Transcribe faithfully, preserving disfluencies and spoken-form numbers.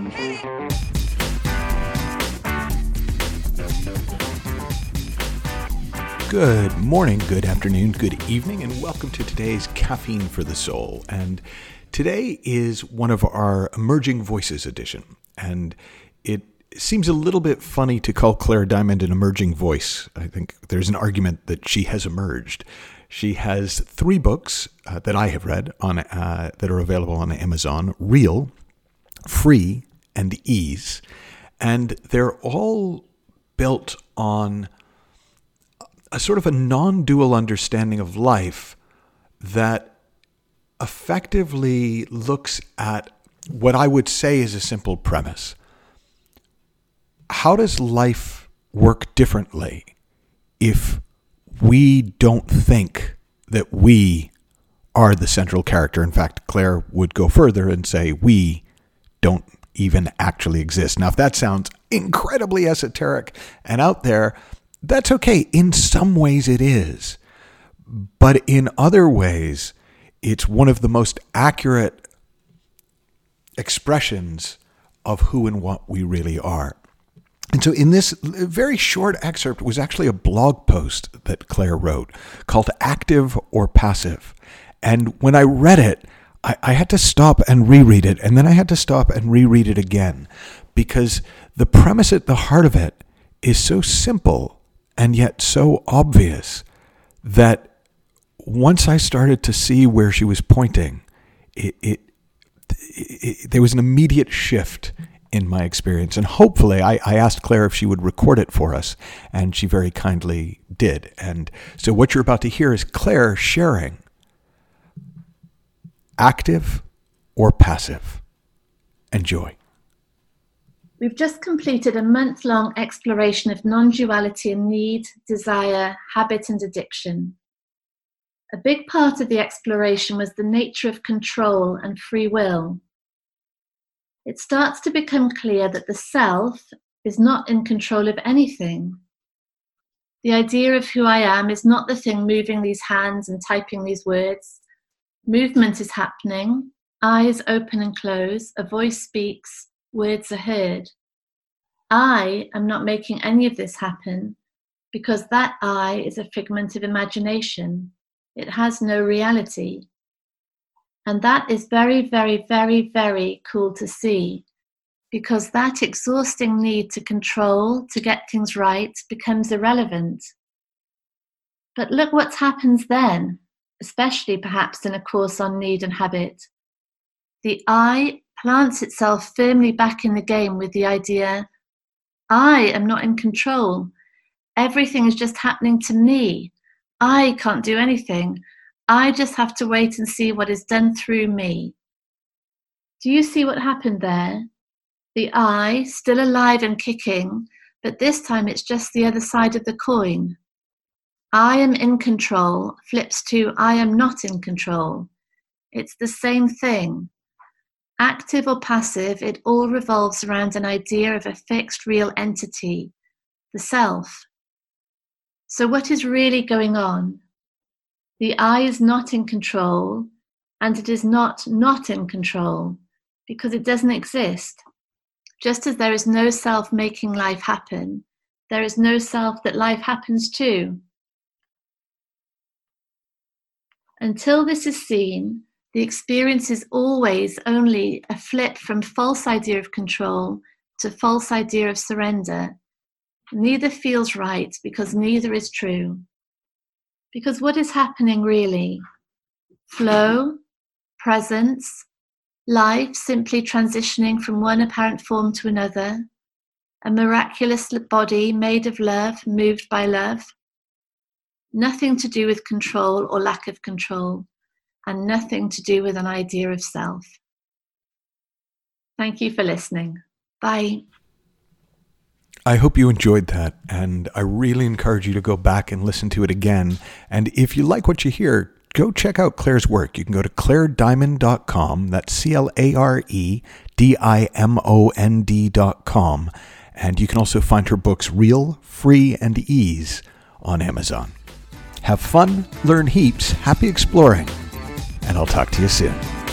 Good morning, good afternoon, good evening, and welcome to today's Caffeine for the Soul. And today is one of our Emerging Voices edition. And it seems a little bit funny to call Claire Diamond an emerging voice. I think there's an argument that she has emerged. She has three books uh, that I have read on uh, that are available on Amazon: Real, Free, and Ease. And they're all built on a sort of a non-dual understanding of life that effectively looks at what I would say is a simple premise. How does life work differently if we don't think that we are the central character? In fact, Claire would go further and say we don't even actually exist. Now, if that sounds incredibly esoteric and out there, that's okay. In some ways it is. But in other ways, it's one of the most accurate expressions of who and what we really are. And so in this very short excerpt was actually a blog post that Claire wrote called Active or Passive. And when I read it, I, I had to stop and reread it. And then I had to stop and reread it again, because the premise at the heart of it is so simple and yet so obvious that once I started to see where she was pointing, it, it, it, it there was an immediate shift in my experience. And hopefully, I, I asked Claire if she would record it for us, and she very kindly did. And so what you're about to hear is Claire sharing active or passive. Enjoy. We've just completed a month-long exploration of non-duality in need, desire, habit, and addiction. A big part of the exploration was the nature of control and free will. It starts to become clear that the self is not in control of anything. The idea of who I am is not the thing moving these hands and typing these words. Movement is happening, eyes open and close, a voice speaks, words are heard. I am not making any of this happen because that I is a figment of imagination. It has no reality. And that is very, very, very, very cool to see, because that exhausting need to control, to get things right, becomes irrelevant. But look what happens then, especially perhaps in a course on need and habit. The I plants itself firmly back in the game with the idea, I am not in control. Everything is just happening to me. I can't do anything. I just have to wait and see what is done through me. Do you see what happened there? The I, still alive and kicking, but this time it's just the other side of the coin. I am in control flips to I am not in control. It's the same thing. Active or passive, it all revolves around an idea of a fixed real entity, the self. So what is really going on? The I is not in control, and it is not not in control, because it doesn't exist. Just as there is no self making life happen, there is no self that life happens to. Until this is seen, the experience is always only a flip from false idea of control to false idea of surrender. Neither feels right because neither is true. Because what is happening really? Flow, presence, life simply transitioning from one apparent form to another, a miraculous body made of love, moved by love. Nothing to do with control or lack of control, and nothing to do with an idea of self. Thank you for listening. Bye. I hope you enjoyed that, and I really encourage you to go back and listen to it again. And if you like what you hear, go check out Claire's work. You can go to claire diamond dot com. That's C L A R E D I M O N D dot com. And you can also find her books Real, Free, and Ease on Amazon. Have fun, learn heaps, happy exploring, and I'll talk to you soon.